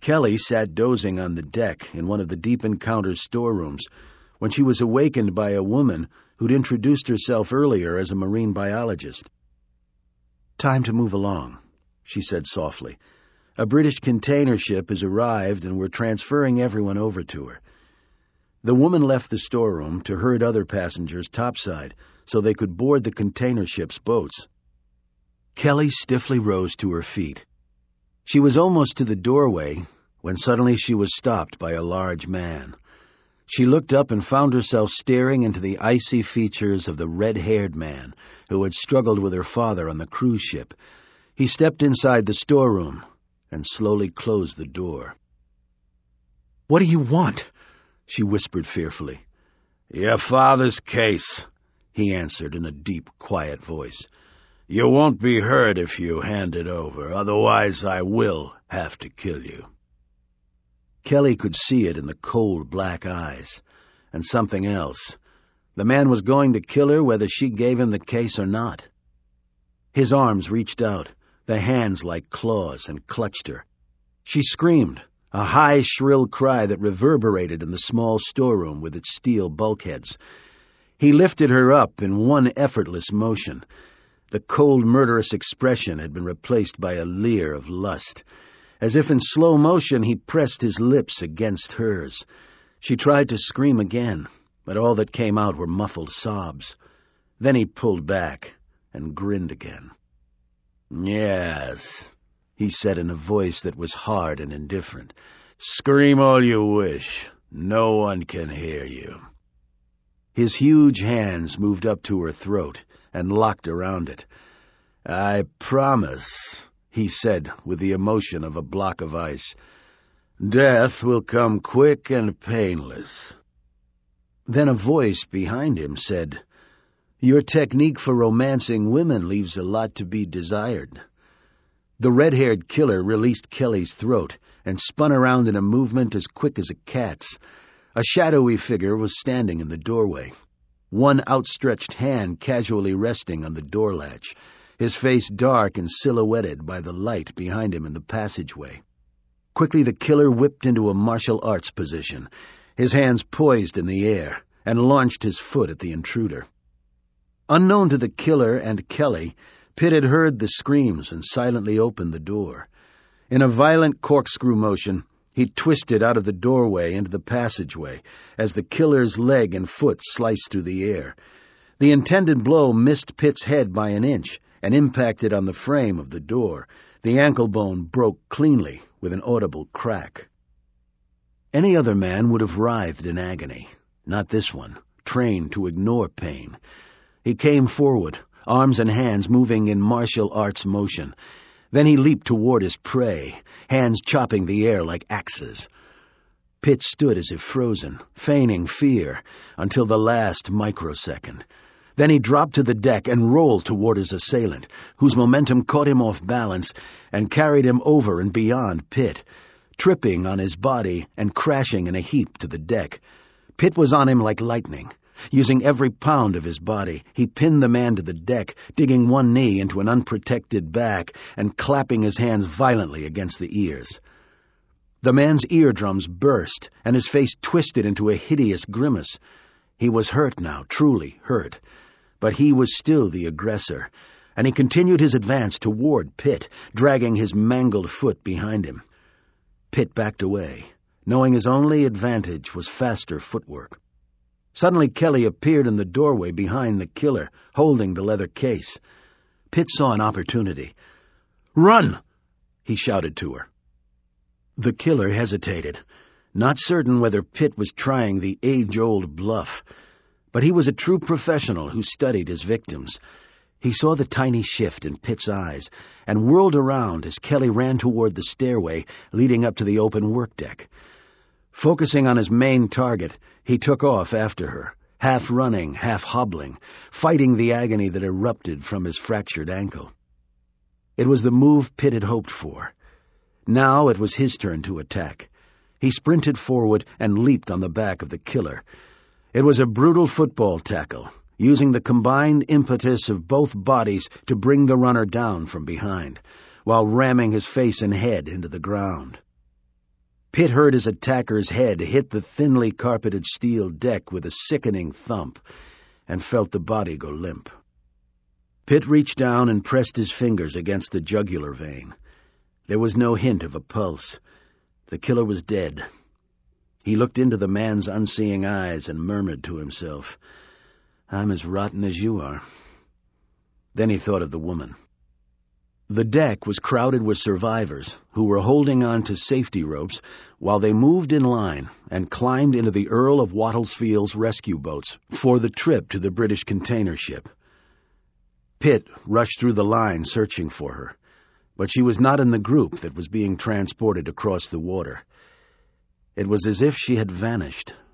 Kelly sat dozing on the deck in one of the Deep Encounters storerooms when she was awakened by a woman who'd introduced herself earlier as a marine biologist. "Time to move along," she said softly. "A British container ship has arrived and we're transferring everyone over to her." The woman left the storeroom to herd other passengers topside so they could board the container ship's boats. Kelly stiffly rose to her feet. She was almost to the doorway when suddenly she was stopped by a large man. She looked up and found herself staring into the icy features of the red-haired man who had struggled with her father on the cruise ship. He stepped inside the storeroom and slowly closed the door. "What do you want?" she whispered fearfully. "Your father's case," he answered in a deep, quiet voice. "You won't be hurt if you hand it over, otherwise I will have to kill you." Kelly could see it in the cold black eyes. And something else. The man was going to kill her whether she gave him the case or not. His arms reached out, the hands like claws, and clutched her. She screamed, a high, shrill cry that reverberated in the small storeroom with its steel bulkheads. He lifted her up in one effortless motion. The cold, murderous expression had been replaced by a leer of lust. As if in slow motion, he pressed his lips against hers. She tried to scream again, but all that came out were muffled sobs. Then he pulled back and grinned again. "Yes," he said in a voice that was hard and indifferent. "Scream all you wish. No one can hear you." His huge hands moved up to her throat and locked around it. "I promise," he said with the emotion of a block of ice. "Death will come quick and painless." Then a voice behind him said, "Your technique for romancing women leaves a lot to be desired." The red-haired killer released Kelly's throat and spun around in a movement as quick as a cat's. A shadowy figure was standing in the doorway, one outstretched hand casually resting on the door latch, his face dark and silhouetted by the light behind him in the passageway. Quickly the killer whipped into a martial arts position, his hands poised in the air, and launched his foot at the intruder. Unknown to the killer and Kelly, Pitt had heard the screams and silently opened the door. In a violent corkscrew motion, he twisted out of the doorway into the passageway as the killer's leg and foot sliced through the air. The intended blow missed Pitt's head by an inch and impacted on the frame of the door. The ankle bone broke cleanly with an audible crack. Any other man would have writhed in agony. Not this one, trained to ignore pain. He came forward, arms and hands moving in martial arts motion. Then he leaped toward his prey, hands chopping the air like axes. Pitt stood as if frozen, feigning fear, until the last microsecond. Then he dropped to the deck and rolled toward his assailant, whose momentum caught him off balance and carried him over and beyond Pitt, tripping on his body and crashing in a heap to the deck. Pitt was on him like lightning. Using every pound of his body, he pinned the man to the deck, digging one knee into an unprotected back and clapping his hands violently against the ears. The man's eardrums burst, and his face twisted into a hideous grimace. He was hurt now, truly hurt. But he was still the aggressor, and he continued his advance toward Pitt, dragging his mangled foot behind him. Pitt backed away, knowing his only advantage was faster footwork. Suddenly Kelly appeared in the doorway behind the killer, holding the leather case. Pitt saw an opportunity. "Run!" he shouted to her. The killer hesitated, not certain whether Pitt was trying the age-old bluff. But he was a true professional who studied his victims. He saw the tiny shift in Pitt's eyes and whirled around as Kelly ran toward the stairway leading up to the open workdeck. Focusing on his main target, he took off after her, half running, half hobbling, fighting the agony that erupted from his fractured ankle. It was the move Pitt had hoped for. Now it was his turn to attack. He sprinted forward and leaped on the back of the killer. It was a brutal football tackle, using the combined impetus of both bodies to bring the runner down from behind, while ramming his face and head into the ground. Pitt heard his attacker's head hit the thinly carpeted steel deck with a sickening thump and felt the body go limp. Pitt reached down and pressed his fingers against the jugular vein. There was no hint of a pulse. The killer was dead. He looked into the man's unseeing eyes and murmured to himself, "I'm as rotten as you are." Then he thought of the woman. The deck was crowded with survivors who were holding on to safety ropes while they moved in line and climbed into the Earl of Wattlesfield's rescue boats for the trip to the British container ship. Pitt rushed through the line searching for her, but she was not in the group that was being transported across the water. It was as if she had vanished